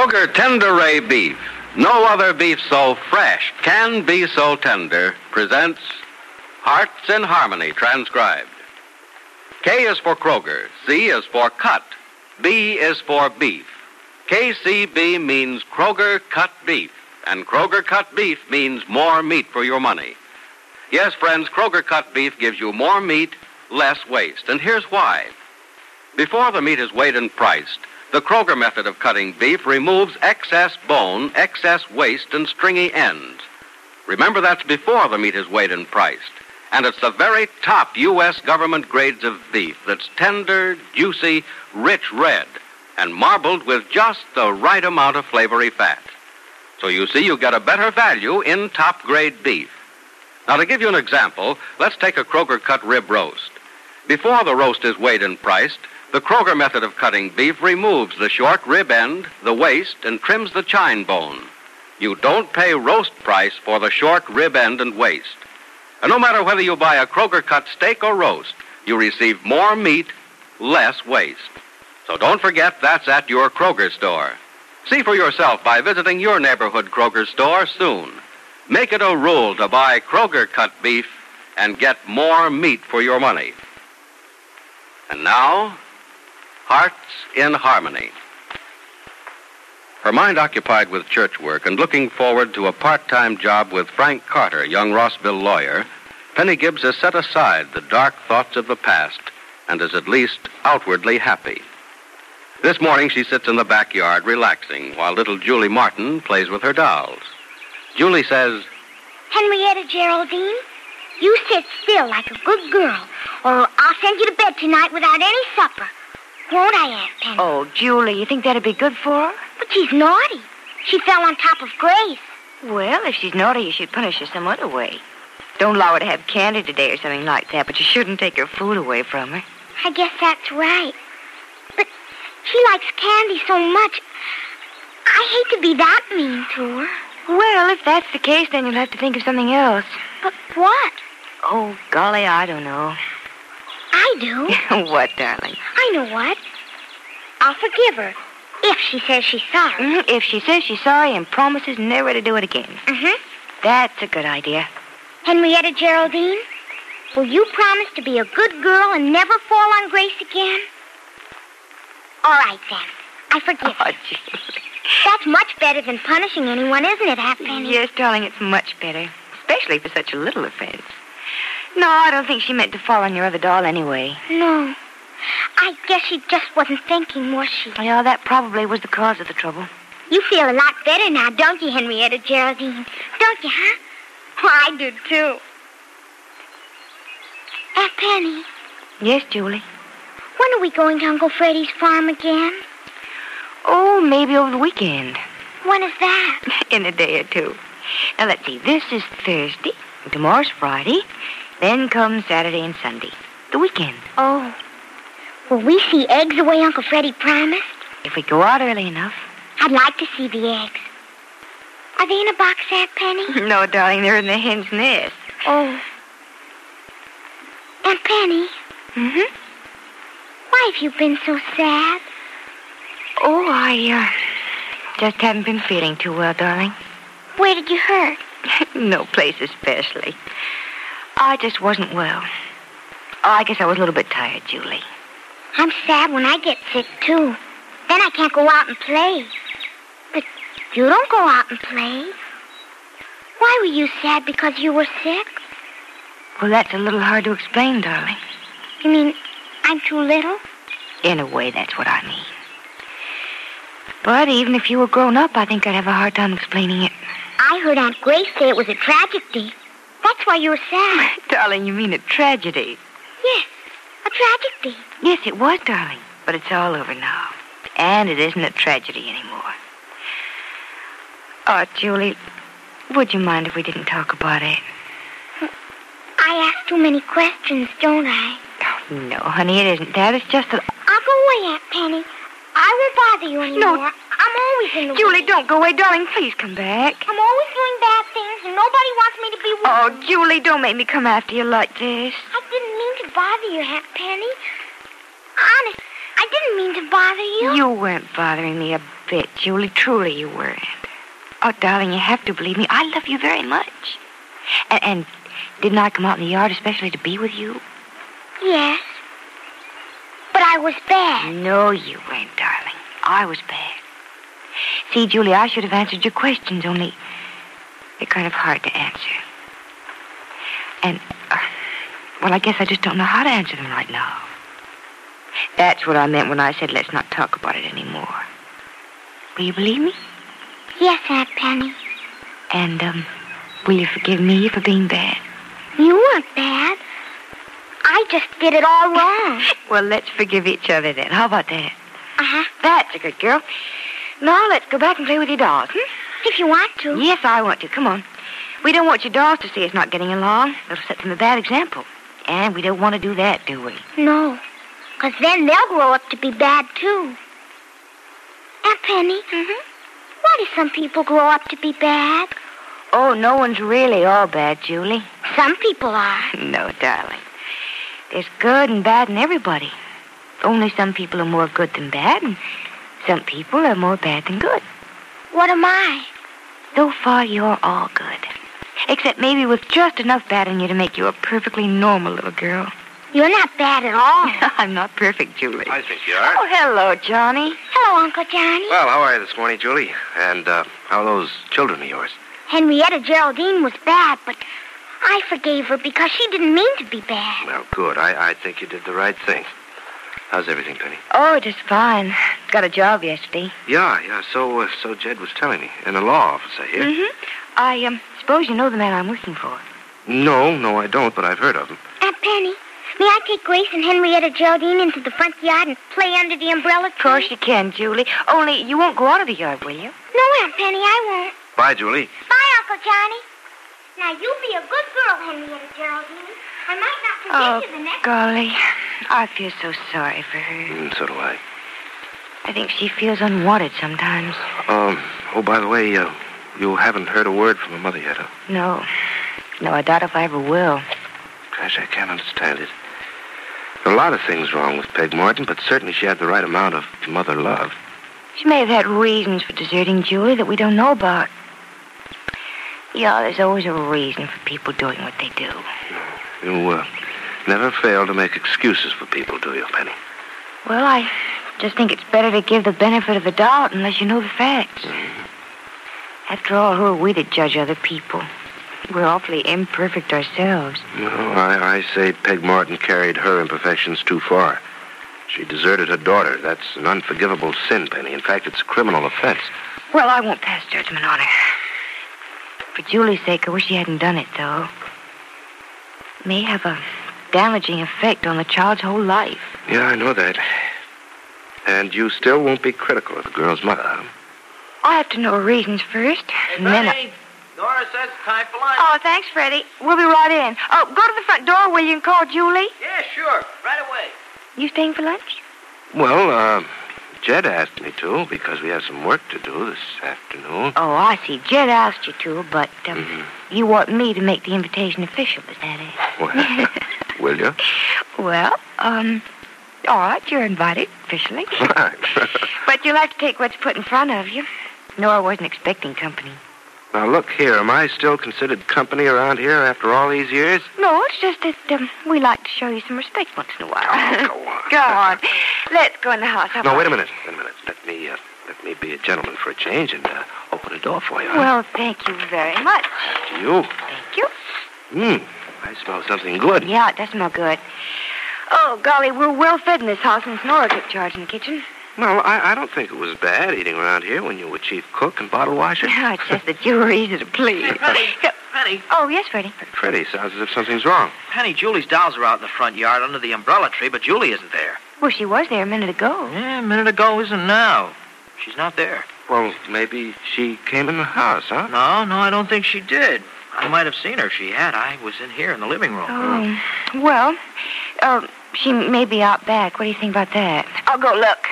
Kroger Tender Ray Beef. No other beef so fresh can be so tender. Presents Hearts in Harmony, transcribed. K is for Kroger. C is for cut. B is for beef. KCB means Kroger cut beef. And Kroger cut beef means more meat for your money. Yes, friends, Kroger cut beef gives you more meat, less waste. And here's why. Before the meat is weighed and priced, the Kroger method of cutting beef removes excess bone, excess waste, and stringy ends. Remember, that's before the meat is weighed and priced. And it's the very top U.S. government grades of beef that's tender, juicy, rich red, and marbled with just the right amount of flavory fat. So you see, you get a better value in top-grade beef. Now, to give you an example, let's take a Kroger cut rib roast. Before the roast is weighed and priced, the Kroger method of cutting beef removes the short rib end, the waist, and trims the chine bone. You don't pay roast price for the short rib end and waist. And no matter whether you buy a Kroger cut steak or roast, you receive more meat, less waste. So don't forget, that's at your Kroger store. See for yourself by visiting your neighborhood Kroger store soon. Make it a rule to buy Kroger cut beef and get more meat for your money. And now, Hearts in Harmony. Her mind occupied with church work and looking forward to a part-time job with Frank Carter, young Rossville lawyer, Penny Gibbs has set aside the dark thoughts of the past and is at least outwardly happy. This morning she sits in the backyard relaxing while little Julie Martin plays with her dolls. Julie says, Henrietta Geraldine, you sit still like a good girl, or I'll send you to bed tonight without any supper. Won't I, Aunt Penny? Oh, Julie, you think that'd be good for her? But she's naughty. She fell on top of Grace. Well, if she's naughty, you should punish her some other way. Don't allow her to have candy today or something like that, but you shouldn't take her food away from her. I guess that's right. But she likes candy so much. I hate to be that mean to her. Well, if that's the case, then you'll have to think of something else. But what? Oh, golly, I don't know. I do. What, darling? I know what. I'll forgive her if she says she's sorry. Mm-hmm. If she says she's sorry and promises never to do it again. Mm-hmm. That's a good idea. Henrietta Geraldine, will you promise to be a good girl and never fall on Grace again? All right, then. I forgive you. Julie. That's much better than punishing anyone, isn't it, Aunt Penny? Yes, darling, it's much better. Especially for such a little offense. No, I don't think she meant to fall on your other doll anyway. No. I guess she just wasn't thinking, was she? Yeah, that probably was the cause of the trouble. You feel a lot better now, don't you, Henrietta Geraldine? Don't you, huh? Well, I do, too. Aunt Penny. Yes, Julie? When are we going to Uncle Freddie's farm again? Oh, maybe over the weekend. When is that? In a day or two. Now, let's see. This is Thursday. Tomorrow's Friday. Then comes Saturday and Sunday. The weekend. Oh. Will we see eggs the way Uncle Freddie promised? If we go out early enough. I'd like to see the eggs. Are they in a box, Aunt Penny? No, darling, they're in the hen's nest. Oh. Aunt Penny? Mm-hmm? Why have you been so sad? Oh, I just haven't been feeling too well, darling. Where did you hurt? No place especially. I just wasn't well. Oh, I guess I was a little bit tired, Julie. I'm sad when I get sick, too. Then I can't go out and play. But you don't go out and play. Why were you sad? Because you were sick? Well, that's a little hard to explain, darling. You mean I'm too little? In a way, that's what I mean. But even if you were grown up, I think I'd have a hard time explaining it. I heard Aunt Grace say it was a tragedy. That's why you were sad. Darling, you mean a tragedy? Yes, a tragedy. Yes, it was, darling. But it's all over now. And it isn't a tragedy anymore. Oh, Julie, would you mind if we didn't talk about it? I ask too many questions, don't I? Oh, no, honey, it isn't that. It's just that... I'll go away, Aunt Penny. I won't bother you anymore. No. I'm always in the way. Julie, don't go away, darling. Please come back. I'm always doing bad things, and nobody wants me to be with you. Oh, Julie, don't make me come after you like this. I didn't mean to bother you, Aunt Penny. Honest, I I didn't mean to bother you. You weren't bothering me a bit, Julie. Truly you weren't. Oh, darling, you have to believe me. I love you very much. And didn't I come out in the yard especially to be with you? Yes. But I was bad. No, you weren't, darling. I was bad. See, Julie, I should have answered your questions, only they're kind of hard to answer. And, well, I guess I just don't know how to answer them right now. That's what I meant when I said let's not talk about it anymore. Will you believe me? Yes, Aunt Penny. And, will you forgive me for being bad? You weren't bad. I just did it all wrong. Well, let's forgive each other then. How about that? Uh-huh. That's a good girl. Now, let's go back and play with your dolls, If you want to. Yes, I want to. Come on. We don't want your dolls to see us not getting along. It'll set them a bad example. And we don't want to do that, do we? No. Because then they'll grow up to be bad, too. Aunt Penny, why do some people grow up to be bad? Oh, no one's really all bad, Julie. Some people are. No, darling. There's good and bad in everybody. Only some people are more good than bad, and some people are more bad than good. What am I? So far, you're all good. Except maybe with just enough bad in you to make you a perfectly normal little girl. You're not bad at all. I'm not perfect, Julie. I think you are. Oh, hello, Johnny. Hello, Uncle Johnny. Well, how are you this morning, Julie? And how are those children of yours? Henrietta Geraldine was bad, but I forgave her because she didn't mean to be bad. Well, good. I think you did the right thing. How's everything, Penny? Oh, just fine. Got a job yesterday. Yeah. So Jed was telling me. In the law office, I hear. I suppose you know the man I'm working for. No, I don't, but I've heard of him. Aunt Penny, may I take Grace and Henrietta Geraldine into the front yard and play under the umbrella tree? Of course you can, Julie. Only you won't go out of the yard, will you? No, Aunt Penny, I won't. Bye, Julie. Bye, Uncle Johnny. Now, you be a good girl, Henrietta Geraldine. I might not forget you the next golly. I feel so sorry for her. So do I. I think she feels unwanted sometimes. Oh, by the way, you haven't heard a word from her mother yet, huh? No, I doubt if I ever will. Gosh, I can't understand it. There are a lot of things wrong with Peg Martin, but certainly she had the right amount of mother love. She may have had reasons for deserting Julie that we don't know about. Yeah, there's always a reason for people doing what they do. You never fail to make excuses for people, do you, Penny? Well, I just think it's better to give the benefit of the doubt unless you know the facts. After all, who are we to judge other people? We're awfully imperfect ourselves. No, I say Peg Martin carried her imperfections too far. She deserted her daughter. That's an unforgivable sin, Penny. In fact, it's a criminal offense. Well, I won't pass judgment on her. For Julie's sake, I wish she hadn't done it, though. It may have a damaging effect on the child's whole life. Yeah, I know that. And you still won't be critical of the girl's mother, huh? I have to know her reasons first. Hey, And then Freddie, Nora says it's time for lunch. Oh, thanks, Freddie. We'll be right in. Oh, go to the front door, will you, and call Julie? Yeah, sure. Right away. You staying for lunch? Well, Jed asked me to because we have some work to do this afternoon. Oh, I see. Jed asked you to, but you want me to make the invitation official, is that it? Well, will you? Well, all right, you're invited officially. Right. But you'll have to take what's put in front of you. Nora wasn't expecting company. Now, look here. Am I still considered company around here after all these years? No, it's just that we like to show you some respect once in a while. Oh, go on. Go on. Let's go in the house. No, wait a minute. Let me be a gentleman for a change and open the door for you. Huh? Well, thank you very much. After you. Thank you. I smell something good. Yeah, it does smell good. Oh, golly, we're well fed in this house since Nora took charge in the kitchen. Well, I don't think it was bad eating around here when you were chief cook and bottle washer. Yeah, it's just that you were easy to please. Penny, Oh, yes, Freddie. Freddie, sounds as if something's wrong. Penny, Julie's dolls are out in the front yard under the umbrella tree, but Julie isn't there. Well, she was there a minute ago. Yeah, a minute ago isn't now. She's not there. Well, maybe she came in the house, huh? No, I don't think she did. I might have seen her if she had. I was in here in the living room. Oh, well, she may be out back. What do you think about that? I'll go look.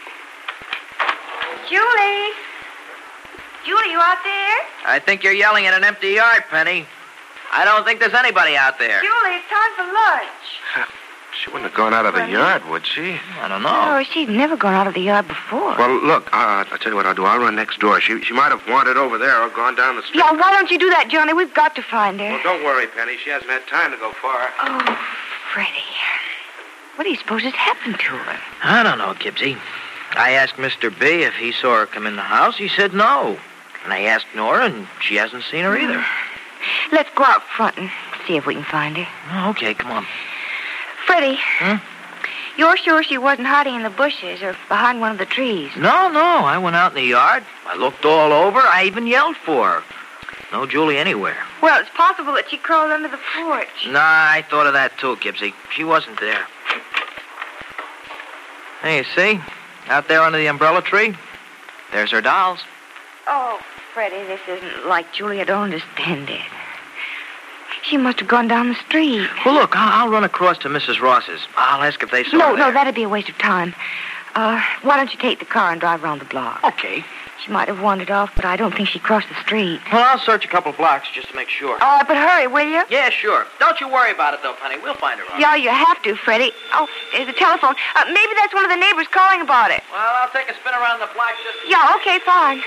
Julie? Julie, you out there? I think you're yelling at an empty yard, Penny. I don't think there's anybody out there. Julie, it's time for lunch. She wouldn't have gone out of the yard, would she? I don't know. Oh, she'd never gone out of the yard before. Well, look, I'll tell you what I'll do. I'll run next door. She might have wandered over there or gone down the street. Yeah, why don't you do that, Johnny? We've got to find her. Well, don't worry, Penny. She hasn't had time to go far. Oh, Freddie. What do you suppose has happened to her? I don't know, Gibbsy. I asked Mr. B if he saw her come in the house. He said no. And I asked Nora, and she hasn't seen her either. Let's go out front and see if we can find her. Oh, okay, come on. Freddie. Hmm? You're sure she wasn't hiding in the bushes or behind one of the trees? No. I went out in the yard. I looked all over. I even yelled for her. No Julie anywhere. Well, it's possible that she crawled under the porch. Nah, I thought of that too, Gibbsy. She wasn't there. Hey, you see? Out there under the umbrella tree, there's her dolls. Oh, Freddie, this isn't like Julie. I don't understand it. She must have gone down the street. Well, look, I'll run across to Mrs. Ross's. I'll ask if they saw her No, there. that'd be a waste of time. Why don't you take the car and drive around the block? Okay. She might have wandered off, but I don't think she crossed the street. Well, I'll search a couple blocks just to make sure. But hurry, will you? Yeah, sure. Don't you worry about it, though, Penny. We'll find her out. Yeah, you have to, Freddie. Oh, there's a telephone. Maybe that's one of the neighbors calling about it. Well, I'll take a spin around the block just to... Yeah, okay, fine.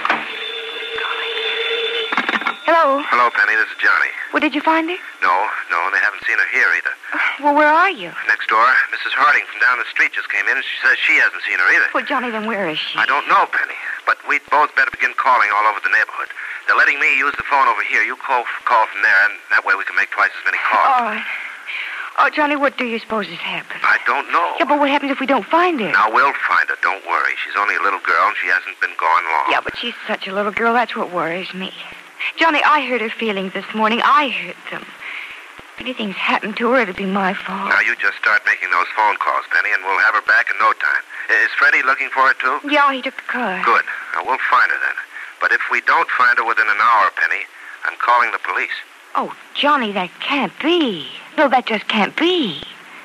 Hello. Hello, Penny. This is Johnny. Well, did you find her? No, they haven't seen her here either. Well, where are you? Next door, Mrs. Harding from down the street just came in, and she says she hasn't seen her either. Well, Johnny, then where is she? I don't know, Penny, but we'd both better begin calling all over the neighborhood. They're letting me use the phone over here. You call from there, and that way we can make twice as many calls. All right. Oh, Johnny, what do you suppose has happened? I don't know. Yeah, but what happens if we don't find her? Now, we'll find her. Don't worry. She's only a little girl, and she hasn't been gone long. Yeah, but she's such a little girl. That's what worries me. Johnny, I hurt her feelings this morning. I hurt them. If anything's happened to her, it'll be my fault. Now, you just start making those phone calls, Penny, and we'll have her back in no time. Is Freddie looking for her, too? Yeah, he took the car. Good. Now, we'll find her then. But if we don't find her within an hour, Penny, I'm calling the police. Oh, Johnny, that can't be. No, that just can't be.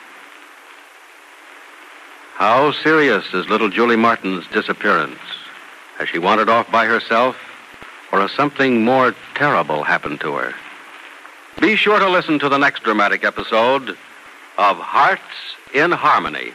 How serious is little Julie Martin's disappearance? Has she wandered off by herself, or has something more terrible happened to her? Be sure to listen to the next dramatic episode of Hearts in Harmony.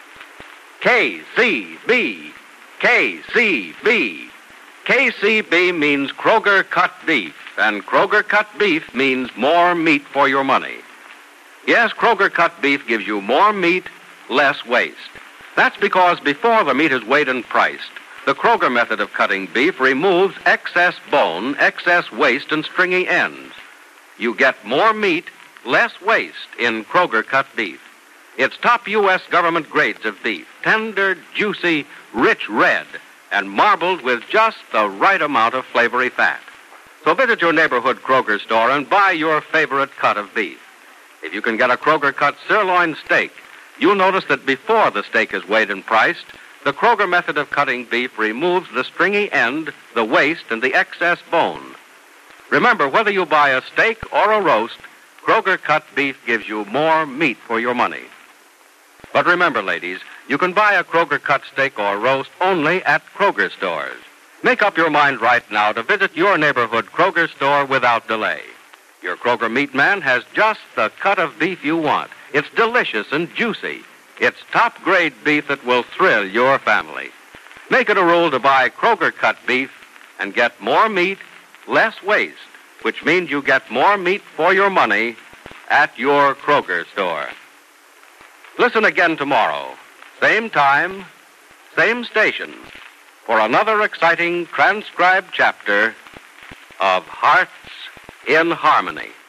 KCB. KCB. KCB means Kroger cut beef, and Kroger cut beef means more meat for your money. Yes, Kroger cut beef gives you more meat, less waste. That's because before the meat is weighed and priced, the Kroger method of cutting beef removes excess bone, excess waste, and stringy ends. You get more meat, less waste in Kroger cut beef. It's top U.S. government grades of beef, tender, juicy, rich red, and marbled with just the right amount of flavory fat. So visit your neighborhood Kroger store and buy your favorite cut of beef. If you can get a Kroger cut sirloin steak, you'll notice that before the steak is weighed and priced, the Kroger method of cutting beef removes the stringy end, the waste, and the excess bone. Remember, whether you buy a steak or a roast, Kroger cut beef gives you more meat for your money. But remember, ladies, you can buy a Kroger cut steak or roast only at Kroger stores. Make up your mind right now to visit your neighborhood Kroger store without delay. Your Kroger meat man has just the cut of beef you want. It's delicious and juicy. It's top-grade beef that will thrill your family. Make it a rule to buy Kroger cut beef and get more meat, less waste, which means you get more meat for your money at your Kroger store. Listen again tomorrow, same time, same station, for another exciting transcribed chapter of Hearts in Harmony.